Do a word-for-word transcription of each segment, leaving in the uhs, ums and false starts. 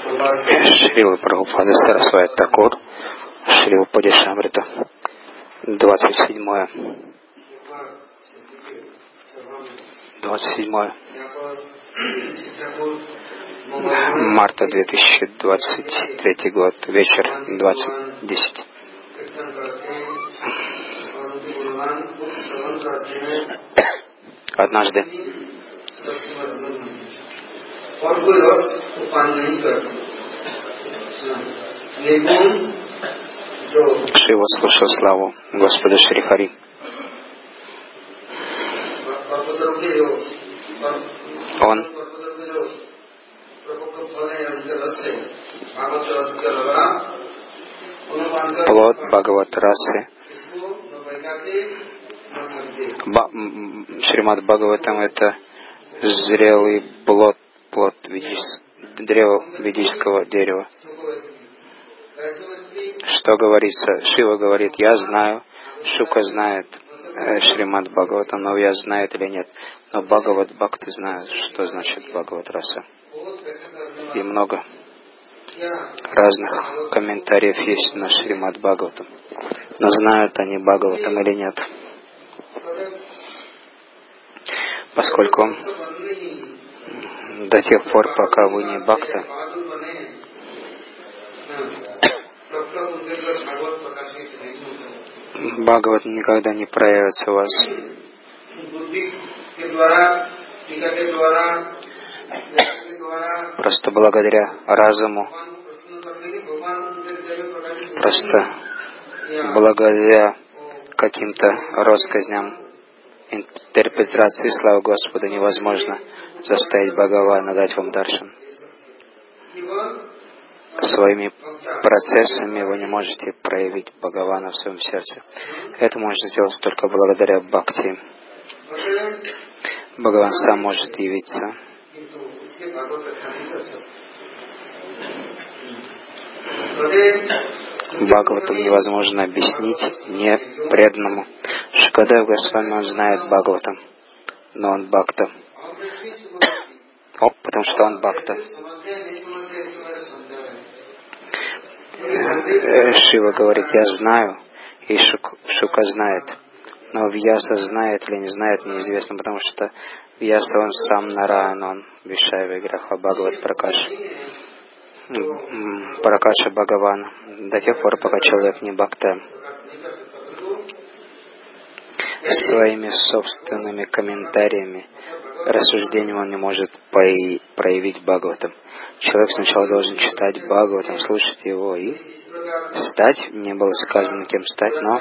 Шрила Прабхупада Сарасвати Такур, Шрила Падишамрита, двадцать седьмое. двадцать седьмое марта две тысячи двадцать третий год, вечер, двадцать десять. Однажды Шива слушал славу Господа Шри Хари. Он плод Бхагават Расы. Ба- Шримад Бхагаватам — это зрелый плод, плод ведического, древо ведического дерева. Что говорится? Шива говорит: я знаю, Шука знает э, Шримад Бхагаватам, но я знает или нет. Но Бхагават Бхакты знают, что значит Бхагават Раса. И много разных комментариев есть на Шримад Бхагаватам. Но знают они Бхагаватам или нет. Поскольку до тех пор, пока вы не бхакта, Бхагават никогда не проявится у вас. Просто благодаря разуму, просто благодаря каким-то россказням, интерпретации славы Господа невозможно заставить Бхагавана дать вам даршан. Своими процессами вы не можете проявить Бхагавана в своем сердце. Это можно сделать только благодаря бхакти. Бхагаван сам может явиться. Бхагаватам невозможно объяснить не преданному. Шукадев Госвами, он знает Бхагаватам, но он бхакта. О, потому что он бхакта. Шива говорит: я знаю, и Шук, Шука знает. Но Вьяса знает или не знает, неизвестно, потому что Вьяса, он сам Нараян, он Вишая Виграха Бхагават Пракаш. Пракаша Бхагавана. До тех пор, пока человек не бхакта, своими собственными комментариями, рассуждением он не может проявить Бхагаватам. Человек сначала должен читать Бхагаватам, слушать его и стать. Не было сказано, кем стать, но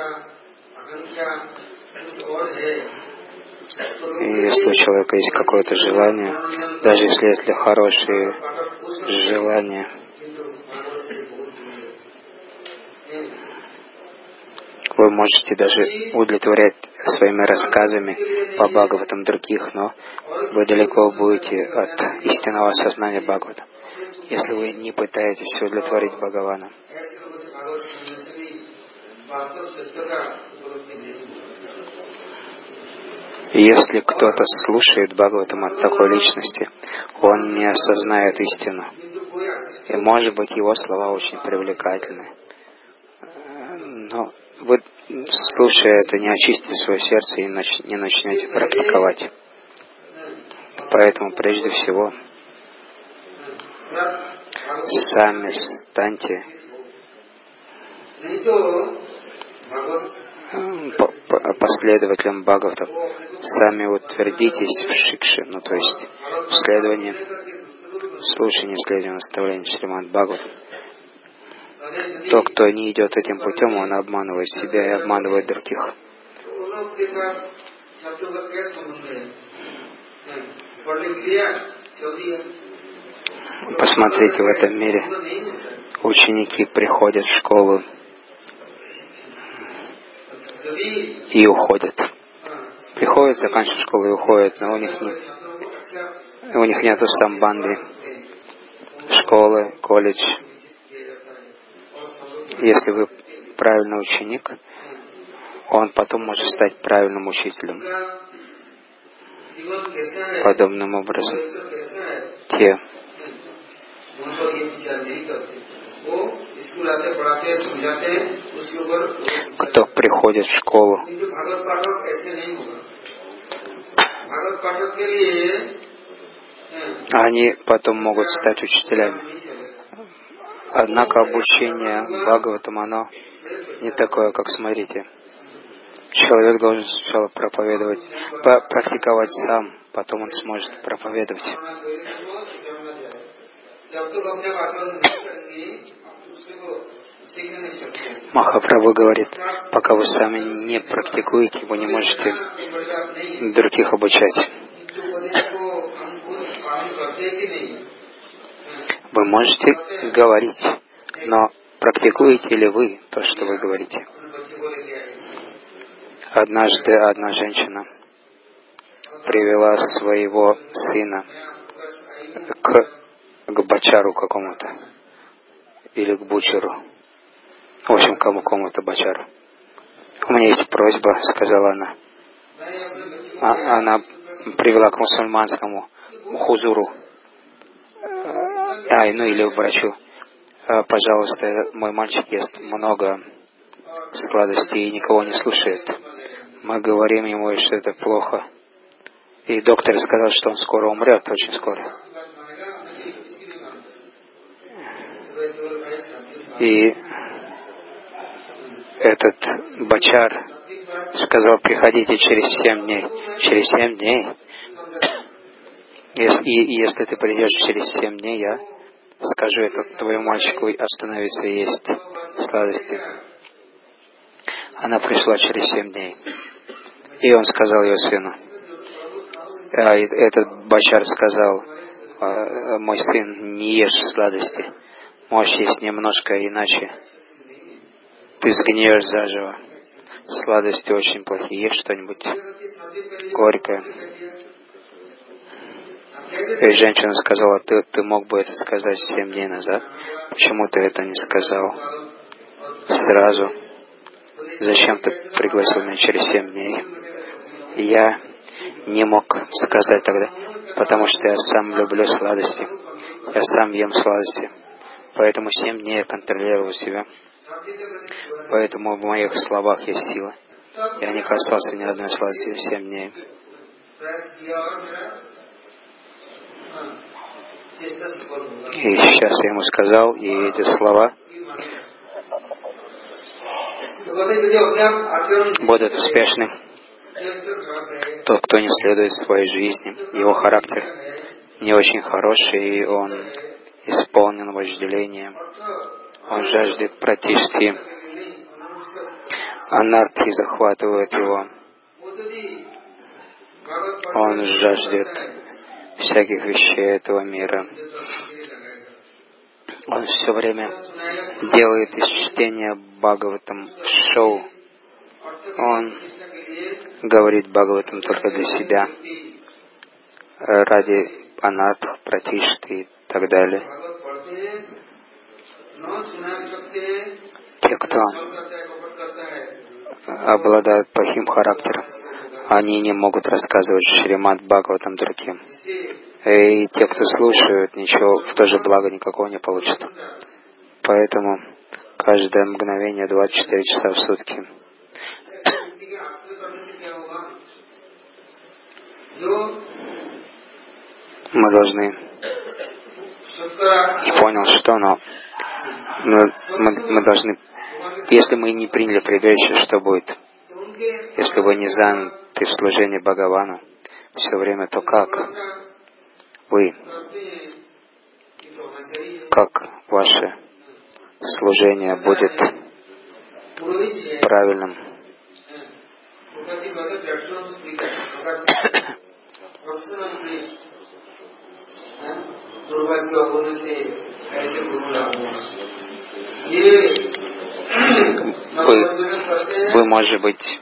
и если у человека есть какое-то желание, даже если если хорошие желания, вы можете даже удовлетворять своими рассказами по Бхагаватам других, но вы далеко будете от истинного сознания Бхагавата, если вы не пытаетесь удовлетворить Бхагавана. Если кто-то слушает Бхагаватам от такой личности, он не осознает истину. И, может быть, его слова очень привлекательны. Но вы, слушая это, не очистите свое сердце и не начнете практиковать. Поэтому, прежде всего, сами станьте последователем Бхагаватам, сами утвердитесь в шикше, ну то есть в следовании, в слушании, следовании наставлений Шримад Бхагаватам. То, кто не идет этим путем, он обманывает себя и обманывает других. Посмотрите, в этом мире ученики приходят в школу и уходят. Приходят, заканчивают школу и уходят, но у них нет, у них нету самбанды, школы, колледж. Если вы правильный ученик, он потом может стать правильным учителем. Подобным образом, те, кто приходит в школу. Они потом могут стать учителями. Однако обучение Бхагаватам, оно не такое, как смотрите. Человек должен сначала проповедовать, практиковать сам, потом он сможет проповедовать. Махапрабху говорит, пока вы сами не практикуете, вы не можете других обучать. Вы можете говорить, но практикуете ли вы то, что вы говорите? Однажды одна женщина привела своего сына к, к бачару какому-то, или к бучеру, в общем, кому кому-то бачару. У меня есть просьба, сказала она. А, она привела к мусульманскому хузуру, а, ну или врачу. Пожалуйста, мой мальчик ест много сладостей и никого не слушает. Мы говорим ему, что это плохо. И доктор сказал, что он скоро умрет, очень скоро. И этот бачар сказал, приходите через семь дней. Через семь дней? Если, и, если ты придешь через семь дней, я скажу это твоему мальчику остановиться и есть сладости. Она пришла через семь дней. И он сказал ее сыну. А этот бачар сказал, мой сын, не ешь сладости. Можешь есть немножко, иначе ты сгниешь заживо. Сладости очень плохие. Ешь что-нибудь горькое. И женщина сказала, ты, ты мог бы это сказать семь дней назад. Почему ты это не сказал сразу? Зачем ты пригласил меня через семь дней? Я не мог сказать тогда, потому что я сам люблю сладости. Я сам ем сладости. Поэтому семь дней я контролировал себя. Поэтому в моих словах есть сила. Я не касался ни одной сладости в семь дней. И сейчас я ему сказал, и эти слова будут успешны. Тот, кто не следует своей жизни, его характер не очень хороший, и он исполнен вожделением. Он жаждет пратишти. Анархи захватывает его. Он жаждет всяких вещей этого мира. Он все время делает из чтения Бхагаватам шоу. Он говорит Бхагаватам только для себя, ради анарх, пратишты и так далее. Те, кто обладают плохим характером, они не могут рассказывать Шримад Бхагаватам другим. И те, кто слушают, ничего, тоже блага никакого не получат. Поэтому каждое мгновение двадцать четыре часа в сутки. Мы должны... Не понял, что, но... но мы, мы должны... Если мы не приняли прибежище, что будет? Если вы не заняты в служении Бхагавану все время, то как вы, как ваше служение будет правильным? Вы, вы, может быть,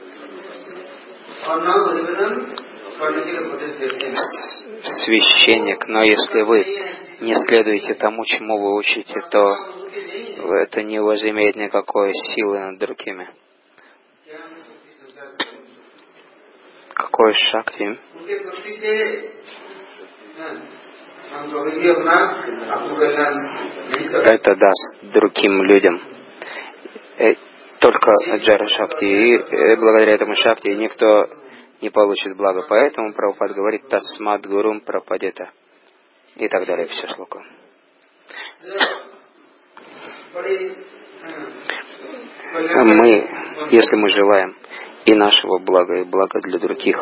священник, но если вы не следуете тому, чему вы учите, то это не возымеет никакой силы над другими. Какой шакти? это даст другим людям только Джара Шакти, и благодаря этому Шакти никто не получит благо. Поэтому Прабхупад говорит «Тасмад гурум прападета» и так далее, все шлока. Мы, если мы желаем и нашего блага, и блага для других,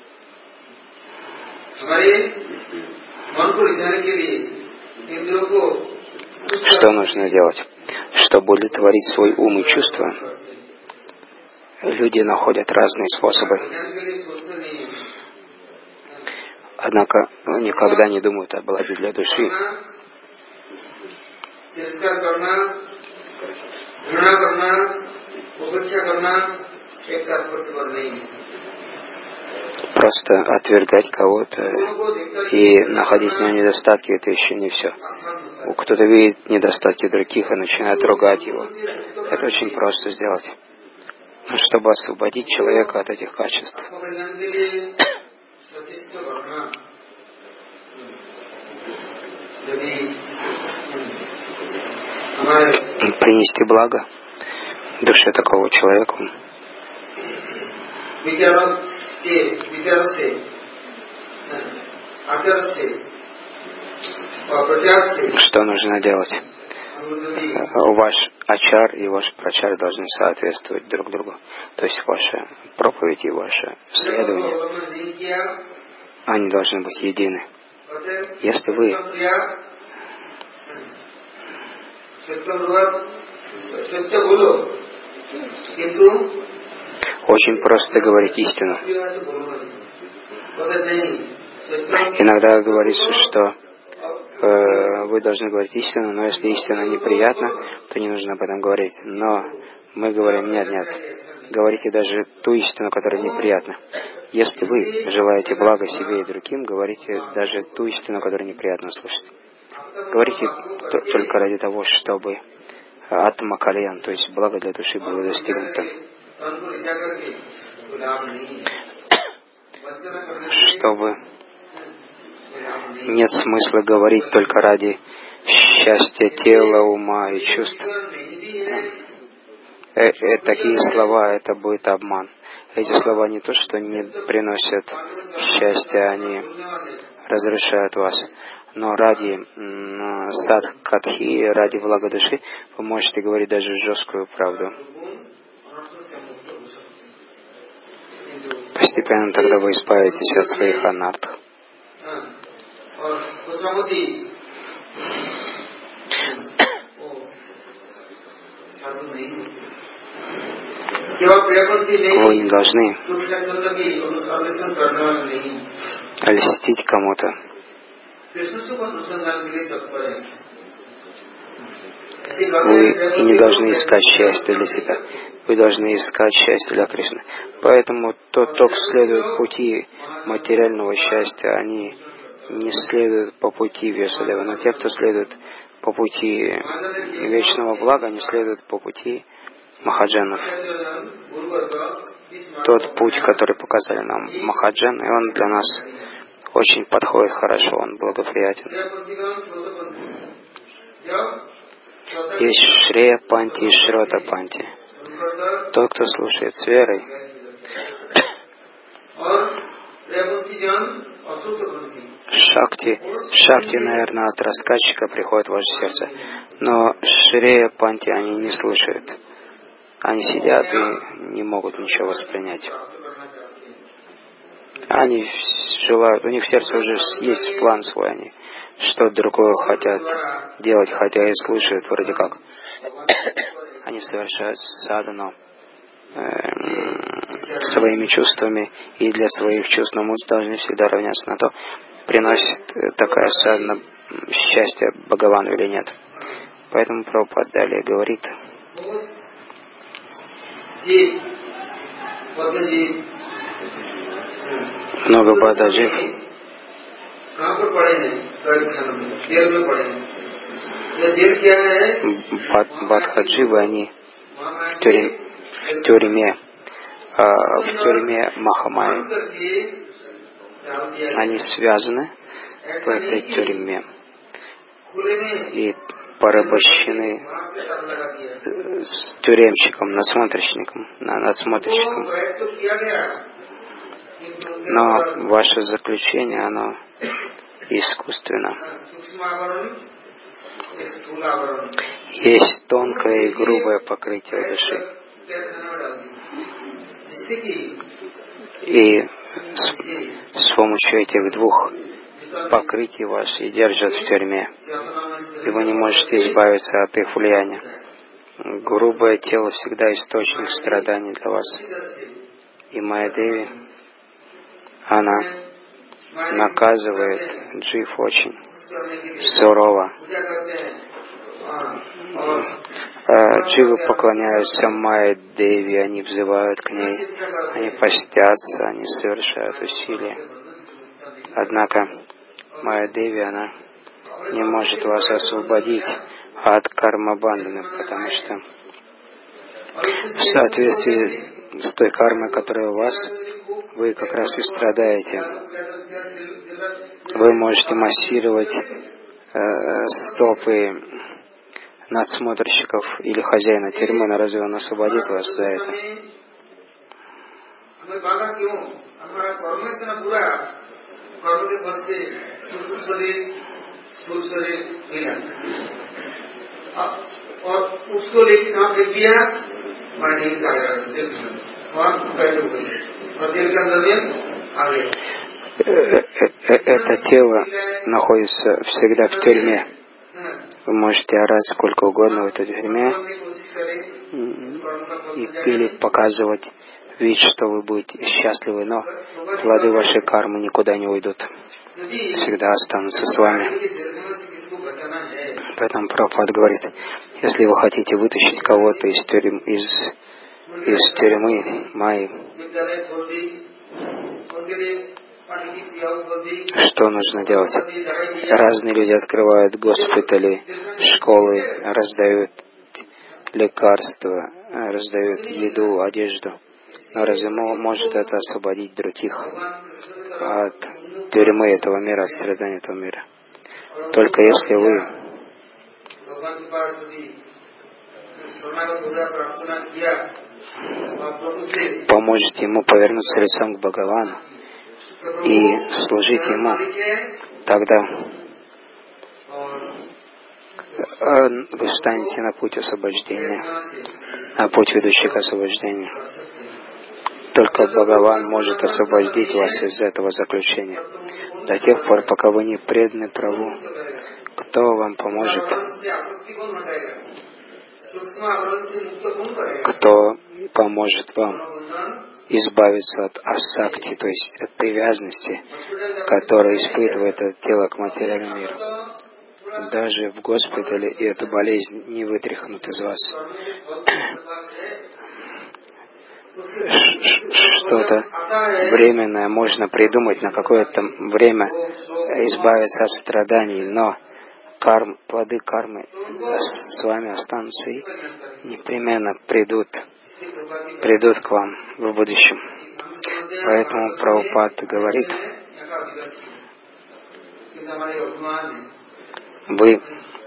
что нужно делать? Чтобы удовлетворить свой ум и чувства, люди находят разные способы. Однако никогда не думают о благе для души. Просто отвергать кого-то и находить в нем недостатки — это еще не все. Кто-то видит недостатки других и начинает ругать его. Это очень просто сделать. Но чтобы освободить человека от этих качеств, принести благо душе такого человека, что нужно делать? Ваш ачар и ваш прачар должны соответствовать друг другу. То есть ваша проповедь и ваше следование, они должны быть едины. Если вы очень просто говорить истину. Иногда говорится, что э, вы должны говорить истину, но если истина неприятна, то не нужно об этом говорить. Но мы говорим, нет, нет, говорите даже ту истину, которая неприятна. Если вы желаете блага себе и другим, говорите даже ту истину, которую неприятно слышать. Говорите т- только ради того, чтобы атма кальян, то есть благо для души, было достигнуто. Чтобы нет смысла говорить только ради счастья тела, ума и чувств. Э, э, такие слова — это будет обман. Эти слова не то, что не приносят счастья, они разрушают вас. Но ради садхкатхи, ради блага души, вы можете говорить даже жесткую правду. Постепенно тогда вы избавитесь от своих анартх. Вы не должны льстить кому-то. Вы не должны искать счастье для себя. Вы должны искать счастье для Кришны. Поэтому тот, кто следует пути материального счастья, они не следуют по пути Весудева. Но те, кто следует по пути вечного блага, они следуют по пути Махаджанов. Тот путь, который показали нам Махаджан, и он для нас очень подходит хорошо, он благоприятен. Есть Шрея Панти и Шрота Панти. Тот, кто слушает с верой, Шакти, Шакти, наверное, от рассказчика приходит в ваше сердце. Но Шрея Панти они не слушают. Они сидят и не могут ничего воспринять. Они желают, у них в сердце уже есть план свой, они что-то другое хотят делать, хотя и слушают вроде как. Они совершают садхану э, своими чувствами, и для своих чувств, но мы должны всегда равняться на то, приносит такая садхана счастье Бхагавану или нет. Поэтому Прабхупад далее говорит: много бададжив Бадхадживы, они в тюрьме, в тюрьме, а, в тюрьме Махамайи. Они связаны в этой тюрьме и порабощены с тюремщиком, надсмотрщиком, надсмотрщиком. Но ваше заключение, оно искусственно. Есть тонкое и грубое покрытие души. И с, с помощью этих двух покрытий вас и держат в тюрьме. И вы не можете избавиться от их влияния. Грубое тело всегда источник страданий для вас. И Майя-деви, она наказывает джив очень сурово. Дживы поклоняются Майя-деви, они взывают к ней, они постятся, они совершают усилия. Однако Майя-деви, она не может вас освободить от карма-бандханы, потому что в соответствии с той кармой, которая у вас, вы как раз и страдаете. Вы можете массировать э, стопы надсмотрщиков или хозяина тюрьмы, но разве он освободит вас за это? Это тело находится всегда в тюрьме. Вы можете орать сколько угодно в этой тюрьме или показывать вид, что вы будете счастливы, но плоды вашей кармы никуда не уйдут. Всегда останутся с вами. Поэтому Прабхупада говорит, если вы хотите вытащить кого-то из тюрьмы, из, из тюрьмы Майи, что нужно делать? Разные люди открывают госпитали, школы, раздают лекарства, раздают еду, одежду. Но разве может это освободить других от тюрьмы этого мира, от страданий этого мира? Только если вы поможете ему повернуться лицом к Бхагавану и служить ему, тогда вы встанете на путь освобождения, на путь, ведущий к освобождению. Только Бхагаван может освободить вас из этого заключения. До тех пор, пока вы не преданы праву, кто вам поможет? Кто поможет вам избавиться от асакти, то есть от привязанности, которая испытывает это тело к материальному миру? Даже в госпитале и эту болезнь не вытряхнут из вас. Что-то временное можно придумать, на какое-то время избавиться от страданий, но карм, плоды кармы с вами останутся и непременно придут, придут к вам в будущем. Поэтому Прабхупада говорит, вы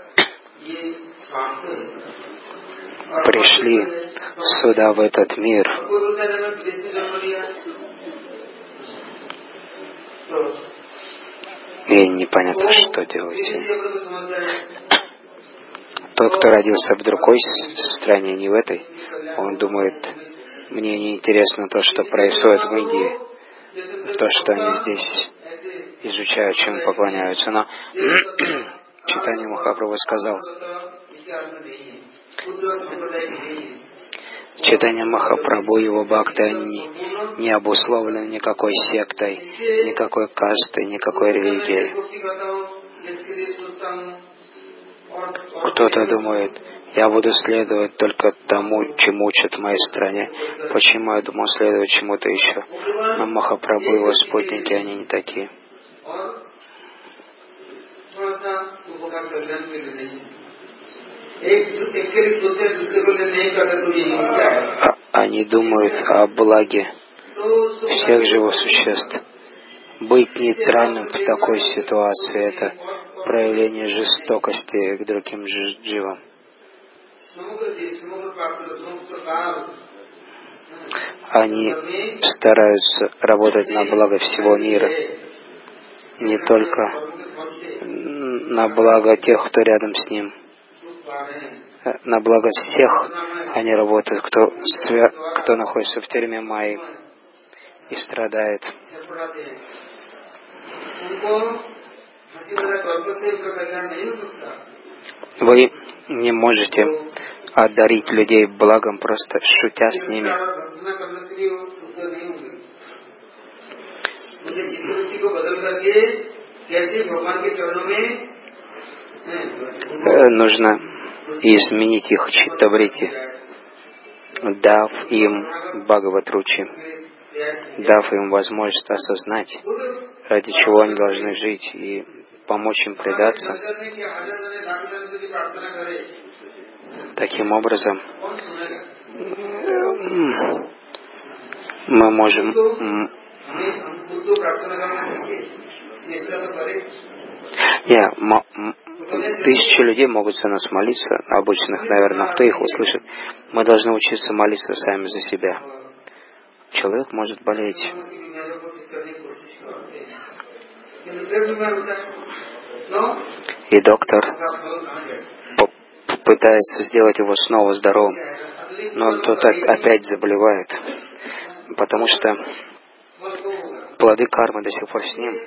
пришли сюда, в этот мир, и непонятно, что делаете. Тот, кто родился в другой стране, не в этой, он думает, мне не интересно то, что происходит в Индии, то, что они здесь изучают, чему поклоняются. Но Чайтанья Махапрабху сказал, Чайтанья Махапрабху и его бхакты, они не обусловлены никакой сектой, никакой кастой, никакой религией. Кто-то думает, я буду следовать только тому, чему учат в моей стране. Почему я думаю следовать чему-то еще? Но Махапрабху и его спутники, они не такие. Они думают о благе всех живых существ. Быть нейтральным в такой ситуации — это проявление жестокости к другим дживам. Они стараются работать на благо всего мира, не только на благо тех, кто рядом с ним. На благо всех они работают, кто, свя... кто находится в тюрьме Майи и страдает. Вы не можете одарить людей благом, просто шутя с ними. Э, нужно изменить их читтаврити, дав им Бхагават-ручи, дав им возможность осознать, ради чего они должны жить, и помочь им предаться. Таким образом, мы можем... Не, тысячи людей могут за нас молиться, обычных, наверное, кто их услышит. Мы должны учиться молиться сами за себя. Человек может болеть. И доктор пытается сделать его снова здоровым, но тот опять заболевает, потому что плоды кармы до сих пор с ним.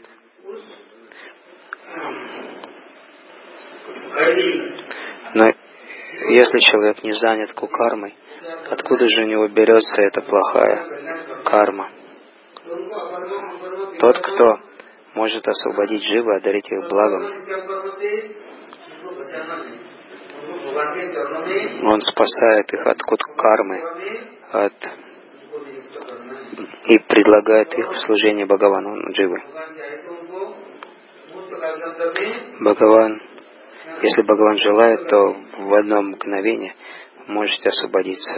Но если человек не занят кукармой, откуда же у него берется эта плохая карма? Тот, кто может освободить дживы, одарить их благом, он спасает их от кармы, от... и предлагает их в служение Бхагавану, дживы. Бхагаван, если Бхагаван желает, то в одно мгновение можете освободиться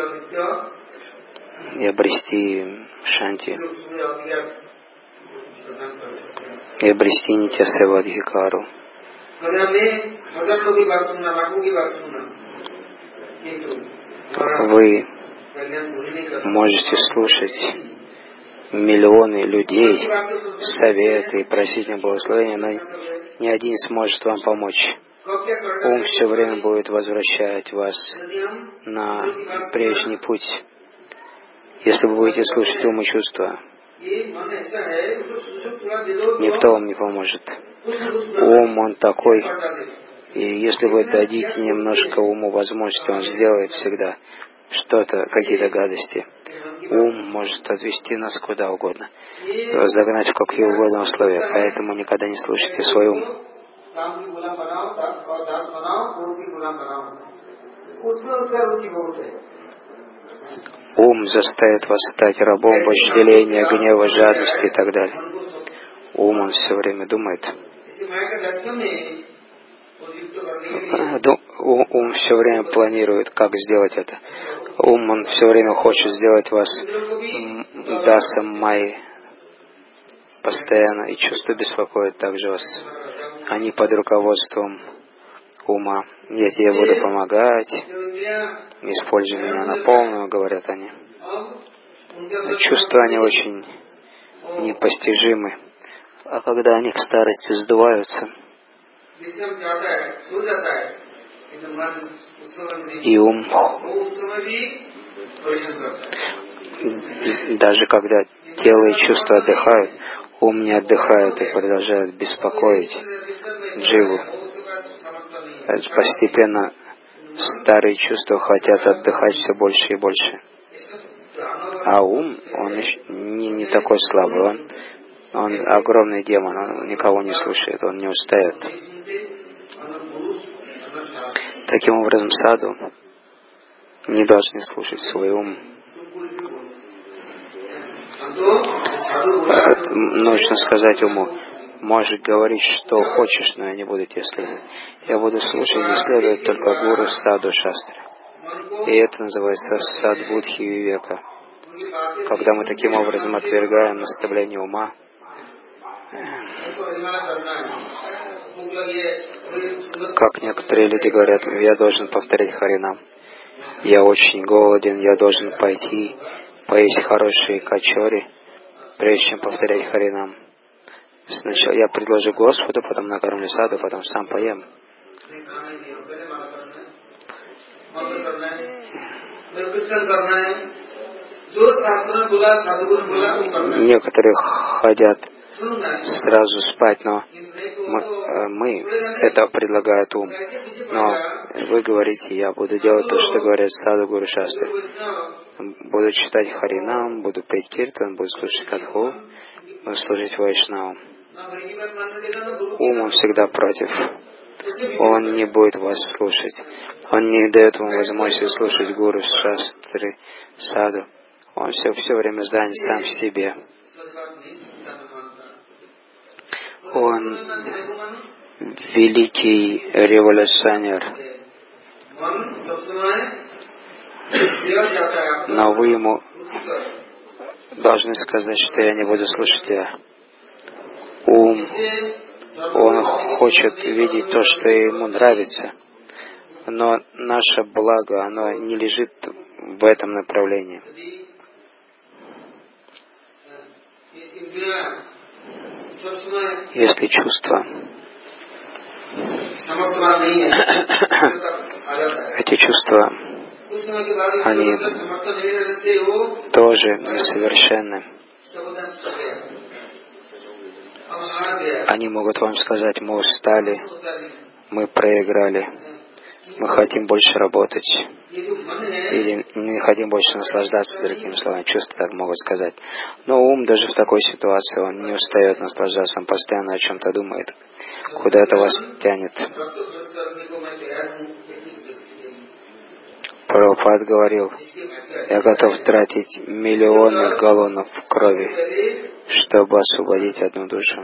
и обрести шанти, и обрести нитья-севадхикару. Вы можете слушать миллионы людей, советы и просить им благословения, но ни один сможет вам помочь. Ум все время будет возвращать вас на прежний путь. Если вы будете слушать ум и чувства, никто вам не поможет. Ум, он такой, и если вы дадите немножко уму возможности, он сделает всегда что-то, какие-то гадости. Ум может отвести нас куда угодно, загнать в какие угодно условия, поэтому никогда не слушайте свой ум. Ум заставит вас стать рабом вожделения, гнева, жадности и так далее. Ум, он все время думает. Ум все время планирует, как сделать это. Ум, он все время хочет сделать вас дасом майи постоянно, и чувства беспокоят также вас. Они под руководством ума. Я тебе буду помогать, используй меня на полную, говорят они. Чувства, они очень непостижимы. А когда они к старости сдуваются, и ум, даже когда тело и чувства отдыхают, ум не отдыхает и продолжает беспокоить дживу. Постепенно старые чувства хотят отдыхать все больше и больше. А ум, он не, не такой слабый, он, он огромный демон, он никого не слушает, он не устает. Таким образом, саду не должны слушать свой ум. Нужно сказать уму: можешь говорить, что хочешь, но я не буду тебе следовать. Я буду слушать и следовать только гуру, саду, шастры. И это называется садбудхи вивека. Когда мы таким образом отвергаем наставление ума, Как некоторые люди говорят, я должен повторять Харинам. Я очень голоден, я должен пойти поесть хорошие качори, прежде чем повторять Харинам. Сначала я предложу Господу, потом накормлю саду, потом сам поем. Некоторые хотят сразу спать, но мы, мы это предлагает ум. Но вы говорите, я буду делать то, что говорят Саду Гуру Шастры. Буду читать Харинам, буду петь Киртан, буду слушать Катху, буду служить Вайшнавам. Ум он всегда против. Он не будет вас слушать. Он не дает вам возможность слушать Гуру Шастры, Саду. Он все, все время занят сам в себе. Он великий революционер. Но вы ему должны сказать, что я не буду слушать тебя. Ум, он хочет видеть то, что ему нравится. Но наше благо, оно не лежит в этом направлении. Если чувства, эти чувства, они тоже несовершенны. Они могут вам сказать, мы устали, мы проиграли, мы хотим больше работать, или не хотим больше наслаждаться, другими словами, чувства так могут сказать. Но ум даже в такой ситуации, он не устает наслаждаться, он постоянно о чем-то думает, куда-то вас тянет. Прабхупад говорил, я готов тратить миллионы галлонов крови, чтобы освободить одну душу.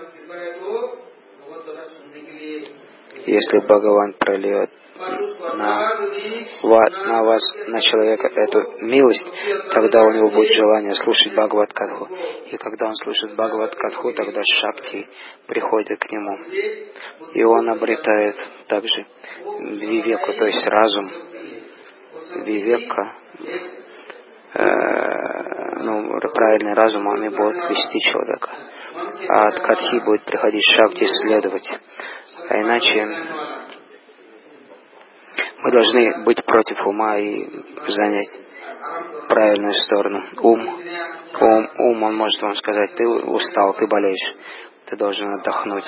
Если Бхагаван прольет на, на вас, на человека эту милость, тогда у него будет желание слушать Бхагават-катху. И когда он слушает Бхагават-катху, тогда шакти приходит к нему. И он обретает также вивеку, то есть разум. Вивека, э, ну, правильный разум, он и будет вести человека. А от катхи будет приходить шакти следовать. А иначе мы должны быть против ума и занять правильную сторону. Ум, ум, ум, он может вам сказать, ты устал, ты болеешь, ты должен отдохнуть.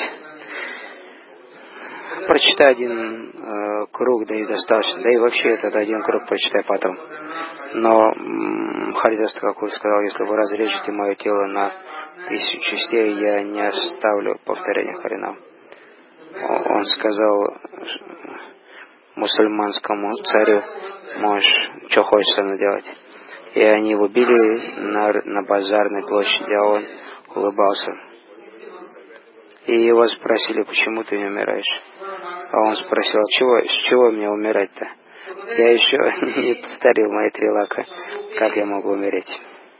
Прочитай один э, круг, да и достаточно. Да и вообще этот один круг прочитай потом. Но м- Харидас Такур сказал, если вы разрежете мое тело на тысячу частей, я не оставлю повторения Харинам. Он сказал мусульманскому царю, можешь, что хочешь со мной делать. И они его били на, на базарной площади, а он улыбался. И его спросили, почему ты не умираешь? А он спросил, а чего, с чего мне умирать-то? Я еще не повторил мои три лака. Как я могу умереть?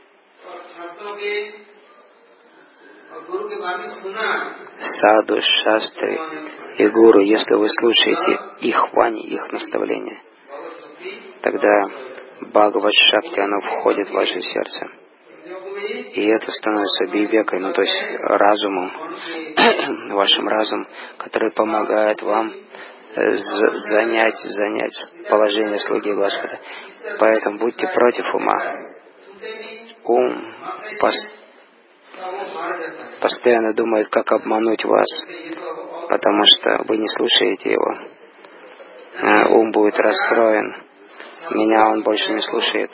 Саду, шастры и гуру, если вы слушаете их вани, их наставления, тогда Бхагават Шакти, оно входит в ваше сердце. И это становится вивекой, ну то есть разумом, вашим разумом, который помогает вам занять, занять положение слуги Господа. Поэтому будьте против ума. Ум пос- постоянно думает, как обмануть вас, потому что вы не слушаете его. Ум будет расстроен. Меня он больше не слушает.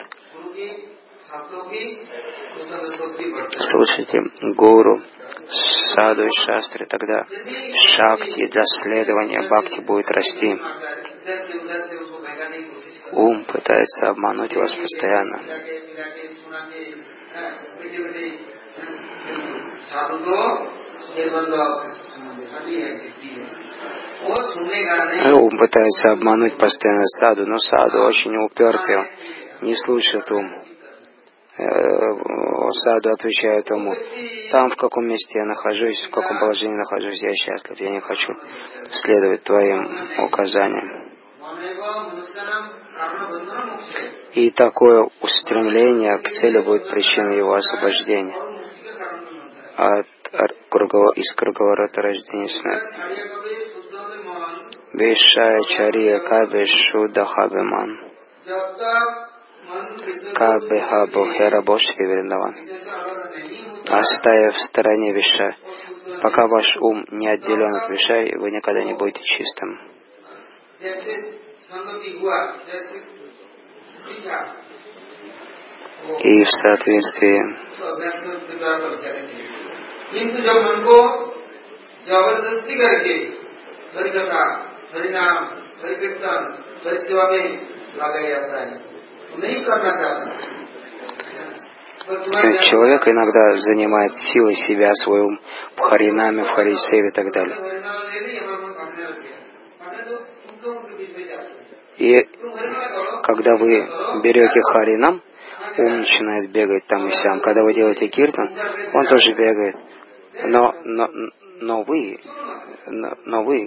Слушайте гуру, саду и шастры, тогда шакти для следования бхакти будет расти. Ум пытается обмануть вас постоянно. Ум пытается обмануть постоянно саду, но саду очень упертый, не слушает ум. Саду отвечает уму: там, в каком месте я нахожусь, в каком положении нахожусь, я счастлив, я не хочу следовать твоим указаниям. И такое устремление к цели будет причиной его освобождения от, от кругово, из круговорота рождения и смерти. Вишая чария кабе шуда хабеман кабе хабу херабошки винован. Оставив в стороне вишай, пока ваш ум не отделен от вишай, вы никогда не будете чистым. И в соответствии человек иногда занимает силой себя, свой ум в харинаме, в харисеве и так далее. И когда вы берете харинам, ум начинает бегать там и сям. Когда вы делаете киртан, он тоже бегает. Но, но, но вы, но, но вы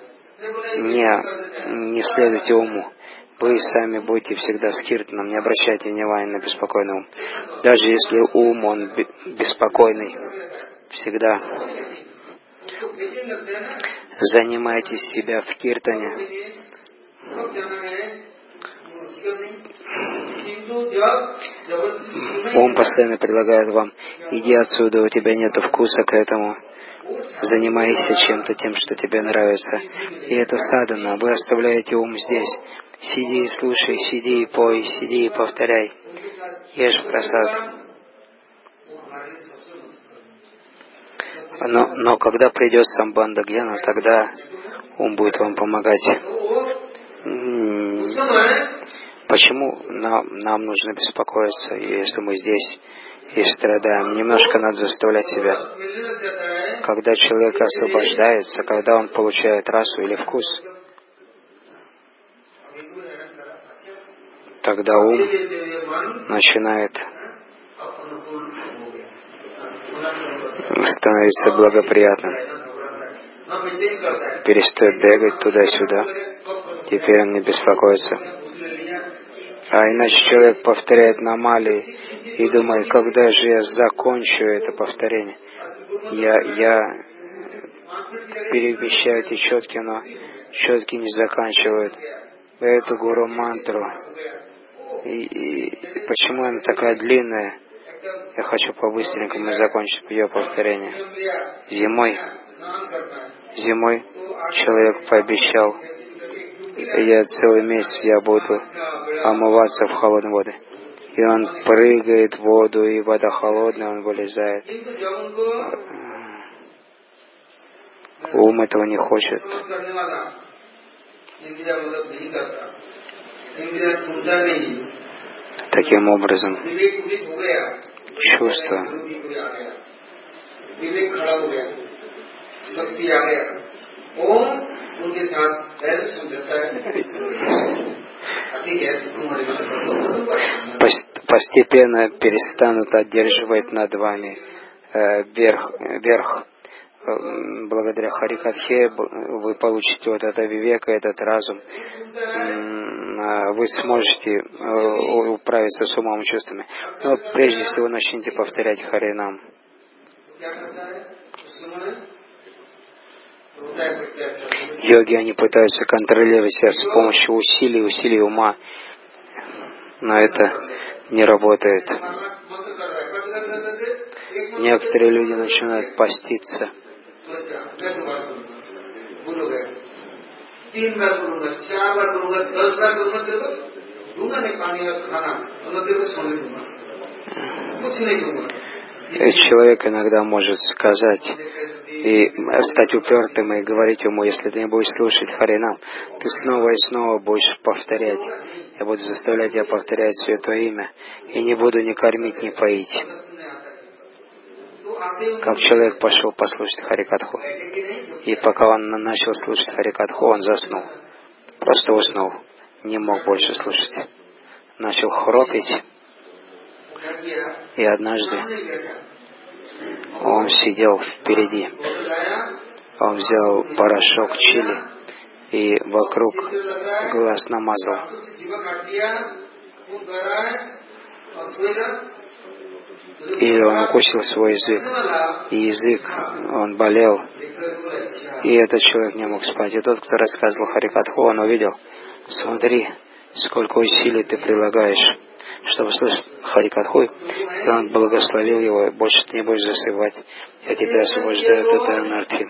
не, не следуйте уму. Вы сами будете всегда с киртаном, не обращайте внимания на беспокойный ум. Даже если ум, он беспокойный, всегда занимайте себя в киртане. Ум постоянно предлагает вам: иди отсюда, у тебя нет вкуса к этому, занимайся чем-то тем, что тебе нравится. И это садхана. Вы оставляете ум здесь. Сиди и слушай, сиди и пой, сиди и повторяй. Ешь прасад. Но, но когда придет самбанда гьяна, тогда ум будет вам помогать. Почему нам, нам нужно беспокоиться, если мы здесь и страдаем? Немножко надо заставлять себя. Когда человек освобождается, когда он получает расу или вкус, тогда ум начинает становиться благоприятным. Перестает бегать туда-сюда. Теперь он не беспокоится. А иначе человек повторяет намали и думает: когда же я закончу это повторение? Я, я перемещаю эти четки, но четки не заканчивают эту гуру мантру. И, и почему она такая длинная? Я хочу по-быстренькому закончить ее повторение. Зимой, зимой человек пообещал: я целый месяц я буду омываться в холодной воде. И он прыгает в воду, и вода холодная, он вылезает. Ум этого не хочет. Таким образом, чувство постепенно перестанут одерживать над вами э, верх, верх. Благодаря Харикатхе вы получите вот это вивека, этот разум. Вы сможете управиться с умом и чувствами. Но прежде всего начните повторять Харинам. Йоги, они пытаются контролировать себя с помощью усилий, усилий ума, но это не работает. Некоторые люди начинают поститься. Человек иногда может сказать и стать упертым и говорить ему: если ты не будешь слушать Харинам, ты снова и снова будешь повторять. Я буду заставлять тебя повторять Святое Имя и не буду ни кормить, ни поить. Как человек пошел послушать Харикатху, и пока он начал слушать Харикатху, он заснул. Просто уснул. Не мог больше слушать. Начал хропить. И однажды он сидел впереди. Он взял порошок чили и вокруг глаз намазал. И он укусил свой язык. И язык, он болел. И этот человек не мог спать. И тот, кто рассказывал Харикатху, он увидел: смотри, сколько усилий ты прилагаешь, чтобы слышать Харикатху. И он благословил его: больше ты не будешь засыпать. Я тебя освобождаю от этой анархии.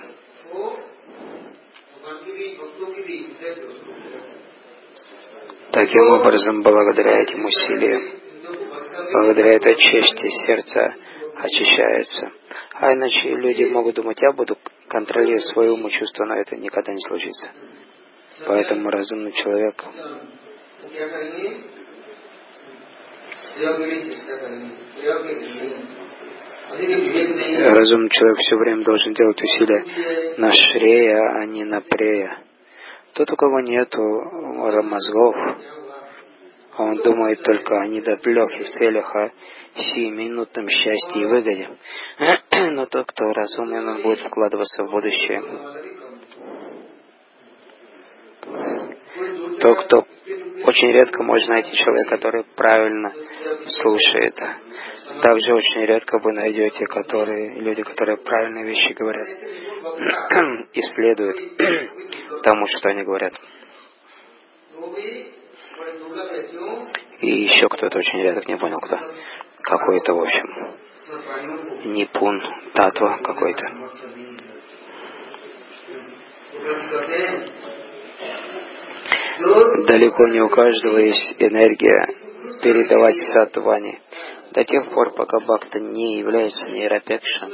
Таким образом, благодаря этим усилиям, благодаря этой чести, сердце очищается. А иначе люди могут думать: я буду контролировать свой ум и чувства, но это никогда не случится. Поэтому разумный человек разумный человек все время должен делать усилия на шрея, а не на прея. Тот, у кого нету мозгов, он думает только о недотлёгих целях, о сиюминутном счастье и выгоде. Но тот, кто разумен, он будет вкладываться в будущее. Тот, кто очень редко можно найти человека, который правильно слушает. Также очень редко вы найдете которые, люди, которые правильные вещи говорят и следуют тому, что они говорят. И еще кто-то очень редко, не понял кто. Какой-то, в общем, нипун, татва какой-то. Далеко не у каждого есть энергия передавать саттвани. До тех пор, пока бхакта не является нейропекша,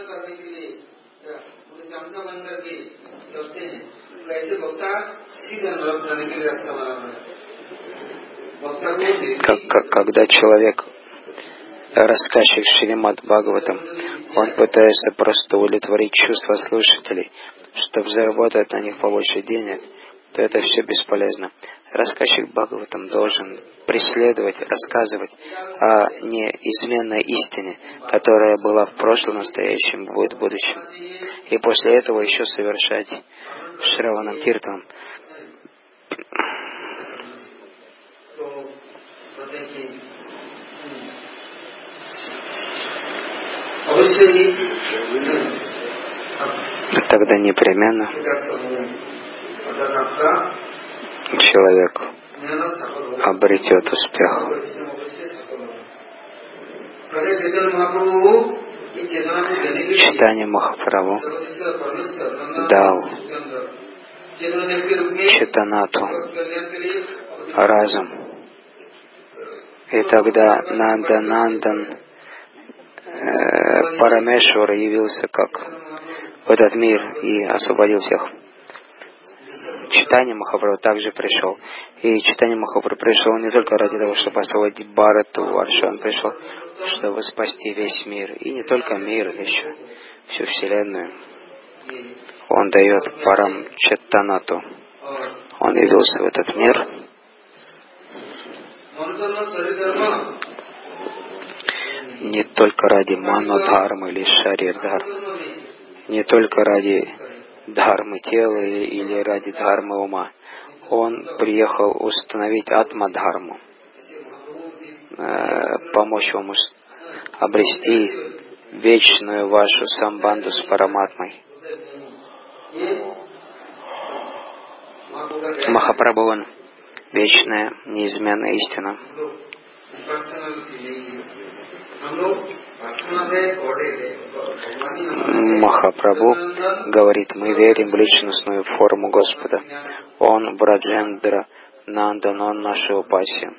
как, как, когда человек рассказчик Шримад Бхагаватам, он пытается просто удовлетворить чувства слушателей, чтобы заработать на них побольше денег, то это все бесполезно. Рассказчик Бхагаватам должен преследовать, рассказывать о неизменной истине, которая была в прошлом, настоящем, будет в будущем. И после этого еще совершать Шраванам Киртанам. Тогда непременно человек обретет успех. Чайтанья Махапрабху дал Чайтанату разум. И тогда Нанда Нандан э, Парамешвара явился как в этот мир и освободил всех. Чайтанья Махапрабху также пришел. И Чайтанья Махапрабху пришел не только ради того, чтобы освободить Бхарату, Варшу, он пришел, чтобы спасти весь мир. И не только мир, еще всю Вселенную. Он дает Парам Чайтанату. Он явился в этот мир. Не только ради Ману-дхармы или Шарир-дхармы. Не только ради дхармы тела или, или ради дхармы ума. Он приехал установить Атма-дхарму, э, помочь вам обрести вечную вашу самбанду с Параматмой. Махапрабху, он вечная, неизменная истина. Махапрабху говорит: мы верим в личностную форму Господа. Он Браджендра Нандан, он наша упасия.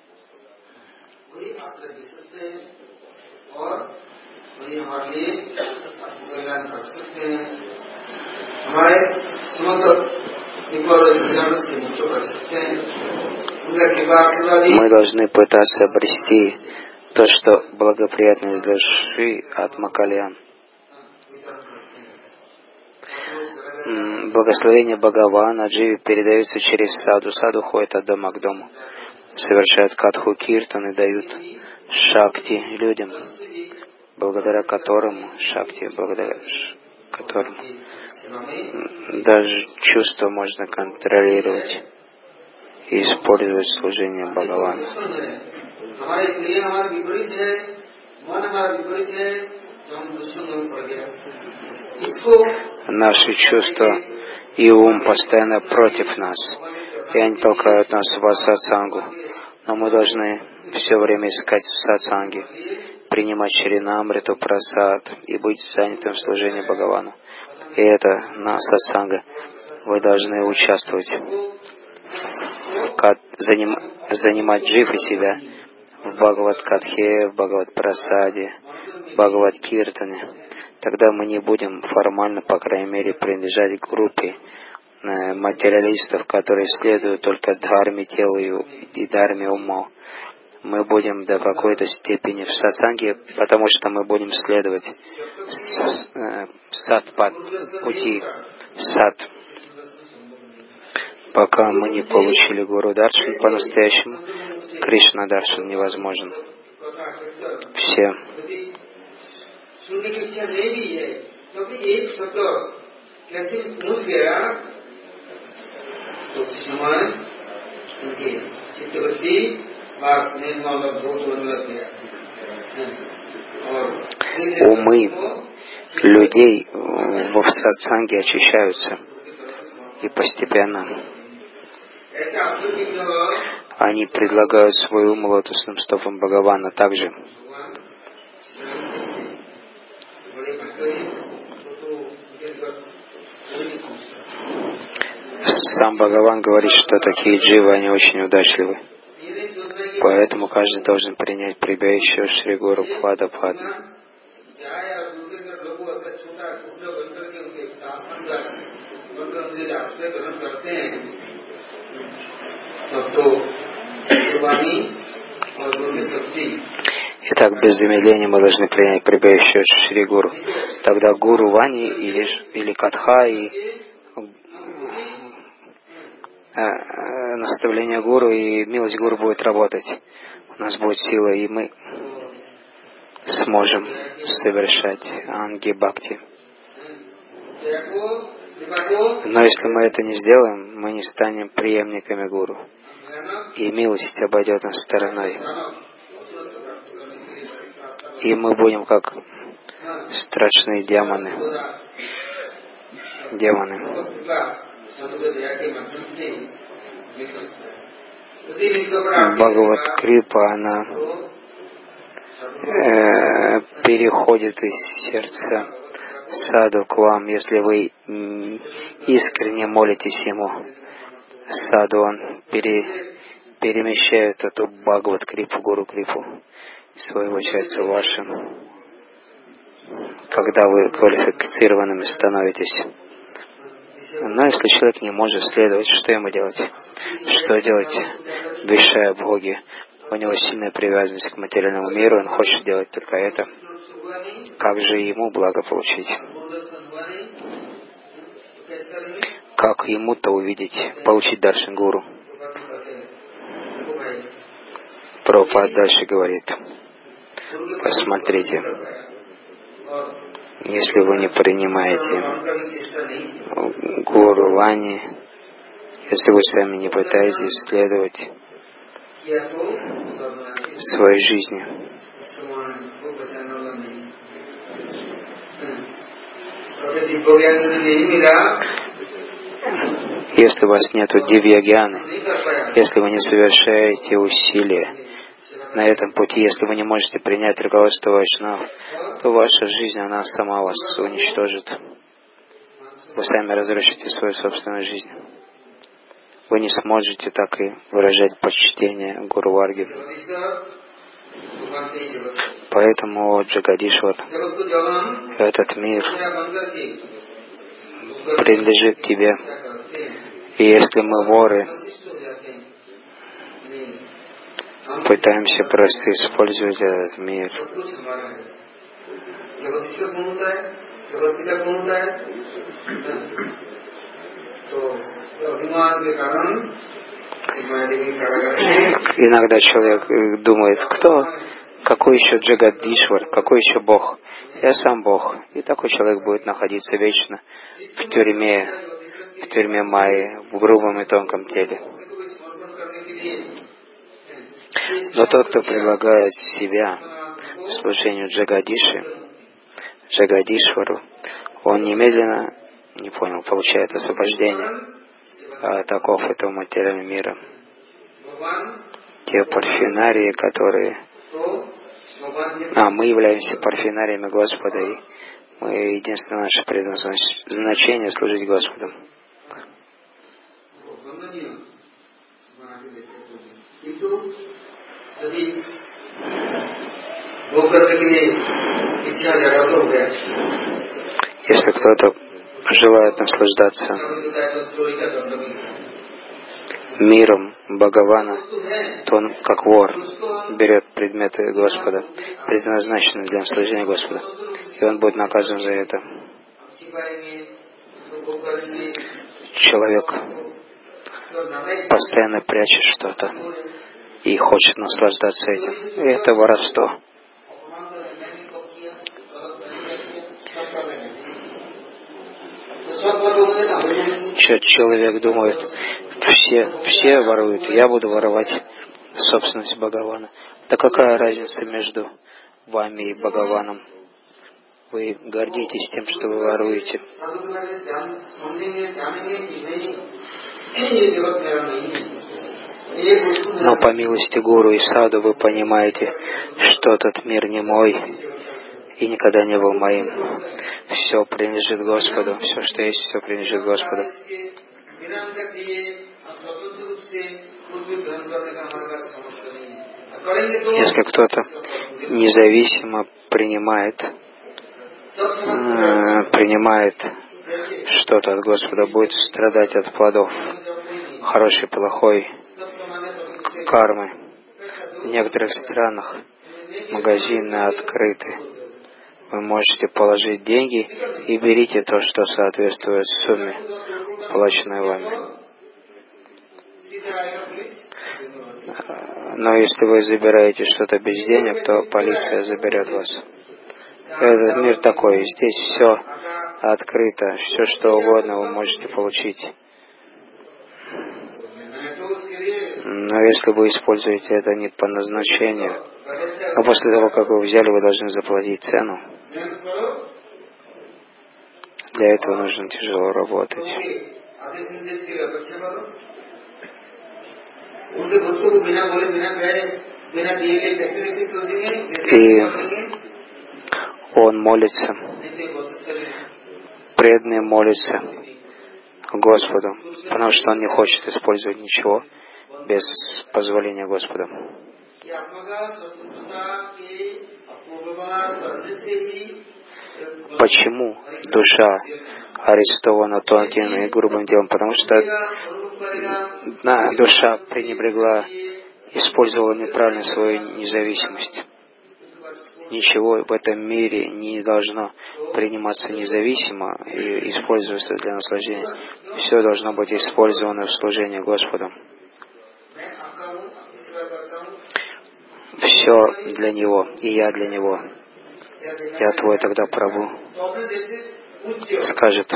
Мы должны пытаться обрести то, что благоприятно для души, Атма-кальян. Благословение Бхагавана Дживи передаются через саду. Саду ходят от дома к дому, совершают катху киртан и дают шакти людям, благодаря которому, шакти, благодаря которому даже чувства можно контролировать и использовать служение Бхагавану. Наши чувства и ум постоянно против нас, и они толкают нас в сатсангу. Но мы должны все время искать сатсанги, принимать Шринамриту Прасад и быть занятым в служении Бхагавану. И это на сатсанга. Вы должны участвовать, заним, занимать джив и себя в Бхагават-катхе, в Бхагават-прасаде, в Бхагават-киртане. Тогда мы не будем формально, по крайней мере, принадлежать к группе э, материалистов, которые следуют только дхарме тела и дхарме ума. Мы будем до какой-то степени в сатсанге, потому что мы будем следовать с, э, сад-пад, пути сад. Пока мы не получили Гуру Даршан по-настоящему, Кришна Даршан невозможен. Все. Умы людей в сатсанге очищаются, и постепенно они предлагают свой ум лотосным стопам Бхагавана также. Сам Бхагаван говорит, что такие дживы, они очень удачливы. Поэтому каждый должен принять прибегающего Шри Гуру Пада Пада. Итак, без замедления мы должны принять прибегающего Шри Гуру. Тогда Гуру Вани или, или Катха и э, наставление Гуру и милость Гуру будет работать. У нас будет сила, и мы сможем совершать анги бхакти. Но если мы это не сделаем, мы не станем преемниками Гуру, и милость обойдет нас стороной. И мы будем как страшные демоны. Демоны. Бхагават Крипа, она э, переходит из сердца саду к вам, если вы искренне молитесь ему. Саду он пере, перемещает эту Бхагават Крипу, Гуру Крипу, своего сердца вашим, когда вы квалифицированными становитесь. Но если человек не может следовать, что ему делать? Что делать, вешая Боги? У него сильная привязанность к материальному миру, он хочет делать только это. Как же ему благо получить? Как ему-то увидеть, получить Даршан Гуру? Прабхупада дальше говорит: посмотрите, если вы не принимаете Гуру Вани, если вы сами не пытаетесь следовать своей жизни, если у вас нет дивья-гьяны, если вы не совершаете усилия на этом пути, если вы не можете принять руководство Вайшнав, то ваша жизнь, она сама вас уничтожит. Вы сами разрушите свою собственную жизнь. Вы не сможете так и выражать почтение Гуру Варге. Поэтому, Джагадишвар, этот мир принадлежит тебе. И если мы воры, пытаемся просто использовать этот мир, иногда человек думает, кто, какой еще Джагадишвар, какой еще Бог? Я сам Бог. И такой человек будет находиться вечно в тюрьме, в тюрьме Майи, в грубом и тонком теле. Но тот, кто предлагает себя служению Джагадиши, Джагадишвару, он немедленно, не понял, получает освобождение от оков этого материального мира. Те парфенарии, которые... А, мы являемся парфенариями Господа, и мы единственное наше предназначение служить Господу. Если кто-то желает наслаждаться миром Бхагавана, то он, как вор, берет предметы Господа, предназначенные для служения Господа, и он будет наказан за это. Человек постоянно прячет что-то и хочет наслаждаться этим. И это воровство. Человек думает, все, все воруют, я буду воровать собственность Бхагавана. Да какая разница между вами и Бхагаваном? Вы гордитесь тем, что вы воруете. Но по милости Гуру и Саду вы понимаете, что этот мир не мой и никогда не был моим. Все принадлежит Господу, все, что есть, все принадлежит Господу. Если кто-то независимо принимает, э, принимает что-то от Господа, будет страдать от плодов хорошей, плохой кармы. В некоторых странах магазины открыты. Вы можете положить деньги и берите то, что соответствует сумме, оплаченной вами. Но если вы забираете что-то без денег, то полиция заберет вас. Этот мир такой. Здесь все открыто. Все, что угодно вы можете получить. Но если вы используете это не по назначению, а после того, как вы взяли, вы должны заплатить цену. Для этого нужно тяжело работать. И он молится, преданный молится Господу, потому что он не хочет использовать ничего без позволения Господа. Почему душа арестована тонким и грубым делом? Потому что да, душа пренебрегла, использовала неправильно свою независимость. Ничего в этом мире не должно приниматься независимо и использоваться для наслаждения. Все должно быть использовано в служении Господу. Все для Него, и я для Него. Я твой тогда Прабху. Скажет.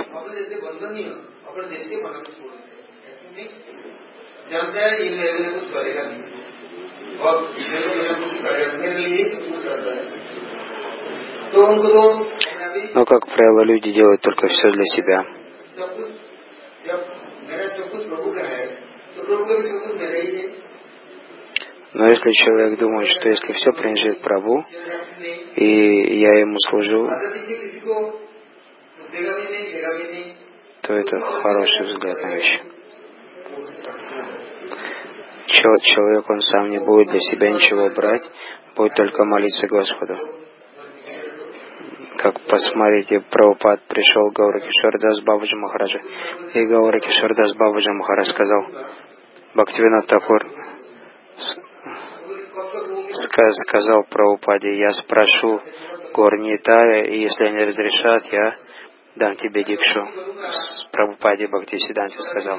Но, как правило, люди делают только все для себя. Но если человек думает, что если все принадлежит Прабху, и я ему служу, то это хороший взгляд на вещи. Человек, он сам не будет для себя ничего брать, будет только молиться Господу. Как посмотрите, Прабхупад пришел к Гауракишвардас Бабаджи Махараджа, и Гауракишвардас Бабаджи Махарадж сказал, Бхактивинод Такур сказал Прабхупаде, я спрошу Горнитая, и если они разрешат, я дам тебе дикшу. Прабхупаде Бхактисиданти сказал.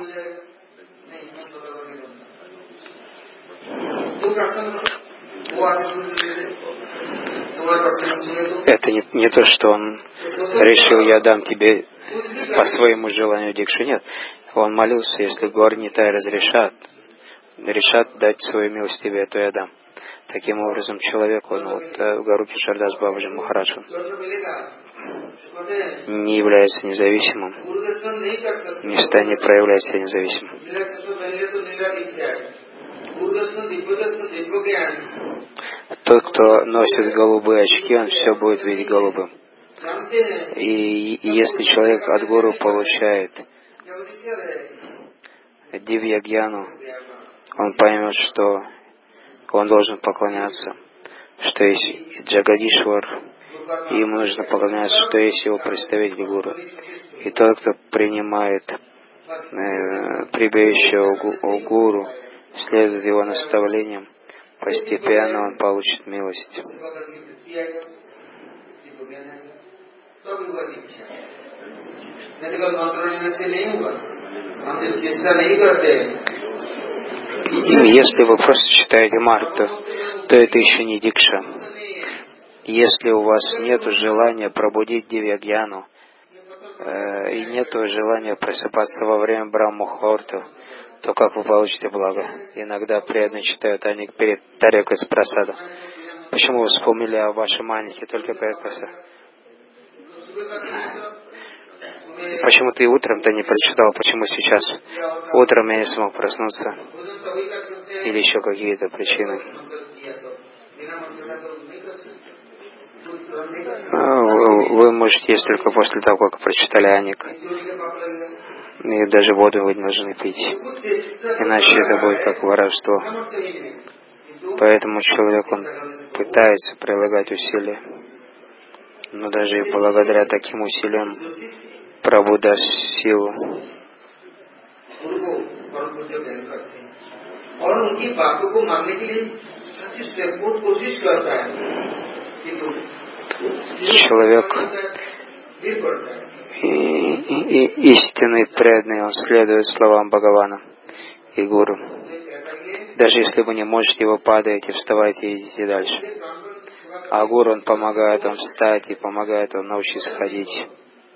Это не, не то, что он решил, я дам тебе по своему желанию дикшу. Нет. Он молился, если Гаур Нитай разрешат, решат дать свою милость тебе, то я дам. Таким образом, человек, он вот в Гарупе Шардас Бабаджи Махараджа не является независимым, не станет проявлять себя независимым. Тот, кто носит голубые очки, он все будет видеть голубым. И если человек от гуру получает дивья-гьяну, он поймет, что он должен поклоняться, что есть Джагадишвар, и ему нужно поклоняться, что есть его представитель гуру. И тот, кто принимает э, прибежище у, у гуру, следует его наставлениям, постепенно он получит милость. Если вы просто читаете Марту, то это еще не дикша. Если у вас нет желания пробудить дивья-гьяну, э, и нет желания просыпаться во время Брахма-мухурта, то как вы получите благо? Иногда преданные читают они перед тарелкой с прасада. Почему вы вспомнили о вашей маленькой только перед прасадом? Почему ты утром-то не прочитал? Почему сейчас? Утром я не смог проснуться. Или еще какие-то причины. Вы можете есть только после того, как прочитали Аник. И даже воду вы не должны пить. Иначе это будет как воровство. Поэтому человек, он пытается прилагать усилия. Но даже и благодаря таким усилиям Прабhu даст силу. Человек и, и, и истинный преданный, он следует словам Бхагавана и Гуру. Даже если вы не можете, вы падаете, вставайте и идите дальше. А Гуру, он помогает вам встать и помогает вам научиться ходить.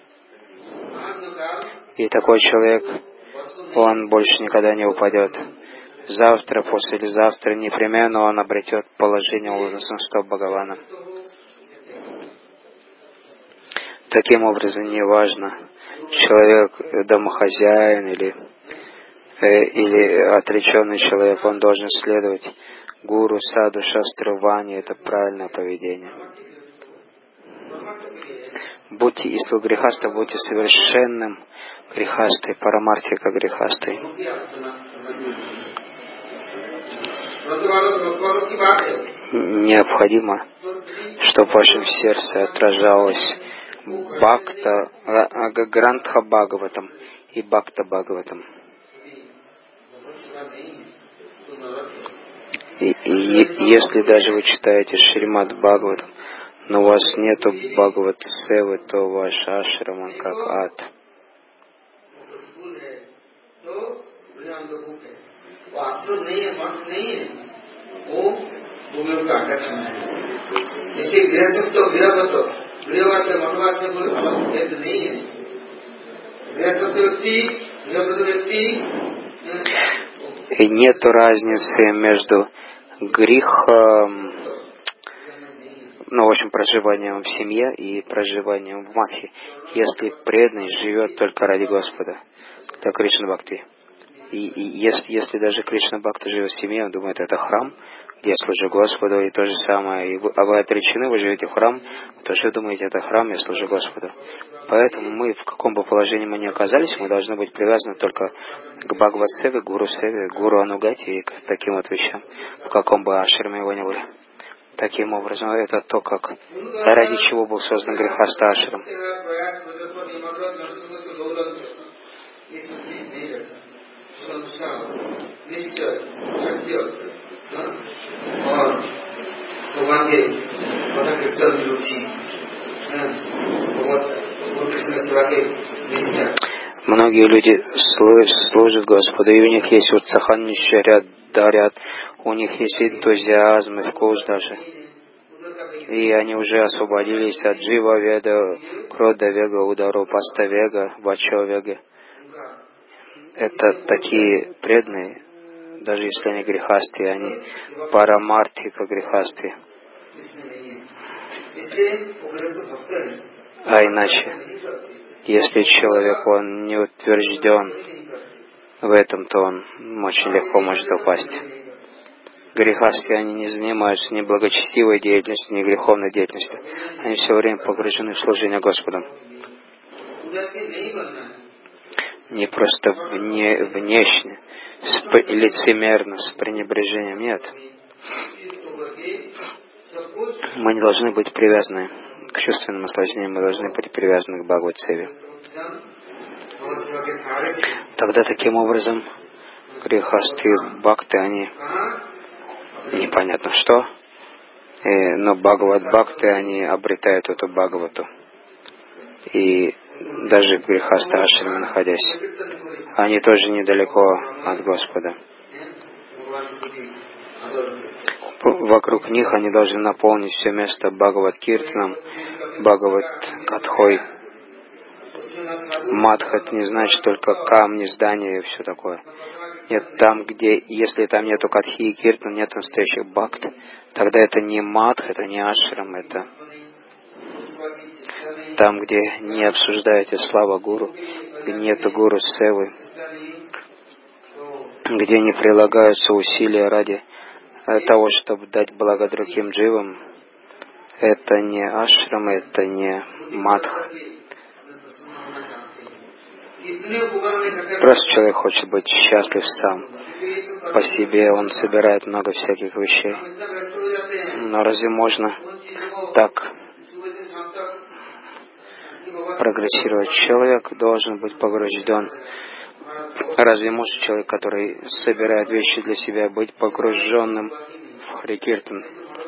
И такой человек, он больше никогда не упадет. Завтра, послезавтра непременно он обретет положение у лотосных стоп Бхагавана. Таким образом, неважно, человек домохозяин или, э, или отреченный человек, он должен следовать гуру, саду, шастру, ване. Это правильное поведение. Будьте, если вы грехасты, будьте совершенным грехастой, парамартика грехастой. Необходимо, чтобы в вашем сердце отражалось Бхакта, Грантха Бхагаватам и Бхакта Бхагаватам. И, и если даже вы читаете Шримад Бхагаватам, но у вас нету Бхагават-севы, то ваш ашрам, он как ад. И нет разницы между грехом, ну, в общем, проживанием в семье и проживанием в Мадхи, если преданный живет только ради Господа. Это Кришна Бхакти. И, и если, если даже Кришна Бхакти живет в семье, он думает, это храм, где я служу Господу, и то же самое. И вы, а вы отречены, вы живете в храм, вы тоже думаете, это храм, я служу Господу. Поэтому мы, в каком бы положении мы ни оказались, мы должны быть привязаны только к Бхагават-севе, Гуру-севе, Гуру Анугати и к таким вот вещам, в каком бы ашраме его ни были. Таким образом, это то, как ради чего был создан грехаста ашрам. Многие люди служат Господу, и у них есть вот саханничарят, дарят, у них есть энтузиазм и вкус даже. И они уже освободились от Джива Веда, Крода Вега, Удару Паста Вега, Вачо Вега. Это такие преданные, даже если они грехасты, они парамартхика грехасты. А иначе, если человек, он не утвержден в этом, то он очень легко может упасть. Грехасты, они не занимаются ни благочестивой деятельностью, ни греховной деятельностью. Они все время погружены в служение Господу. Не просто вне, внешне, с, лицемерно, с пренебрежением. Нет. Мы не должны быть привязаны к чувственным наслаждениям, мы должны быть привязаны к Бхагават-севе. Тогда таким образом грехасты, бхакты, они непонятно что, и, но Бхагават-бхакты, они обретают эту Бхагавату. И даже в грехастах ашраме находясь, они тоже недалеко от Господа. Вокруг них они должны наполнить все место Бхагават-киртаном, Бхагават-катхой. Мадхат не значит только камни, здания и все такое. Нет, там, где, если там нету катхи и киртан, нет настоящих бхакт, тогда это не мадх, это не ашрам, это там, где не обсуждаете слава гуру, где нету гуру севы, где не прилагаются усилия ради того, чтобы дать благо другим дживам, это не ашрам, это не мадх. Просто человек хочет быть счастлив сам по себе, он собирает много всяких вещей. Но разве можно так прогрессировать? Человек должен быть погружен. Разве может человек, который собирает вещи для себя, быть погруженным в Хари Киртан?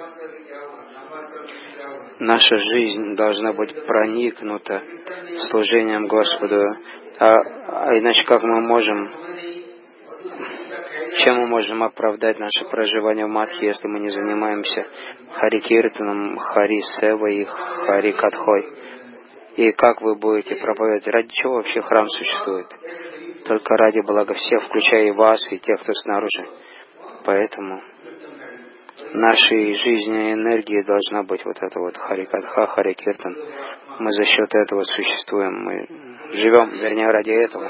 Наша жизнь должна быть проникнута служением Господу. А, а иначе как мы можем, чем мы можем оправдать наше проживание в Мадхе, если мы не занимаемся Хари Киртаном, Хари Севой и Хари Катхой? И как вы будете проповедовать? Ради чего вообще храм существует? Только ради блага всех, включая и вас, и тех, кто снаружи. Поэтому нашей жизненной энергией должна быть вот это вот Хари Катха, Хари Киртан. Мы за счет этого существуем, мы живем, вернее, ради этого.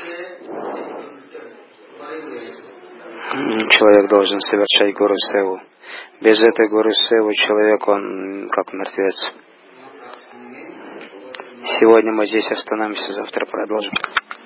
Человек должен совершать Гуру Севу. Без этой Гуру Севы человек, он как мертвец. Сегодня мы здесь остановимся, завтра продолжим.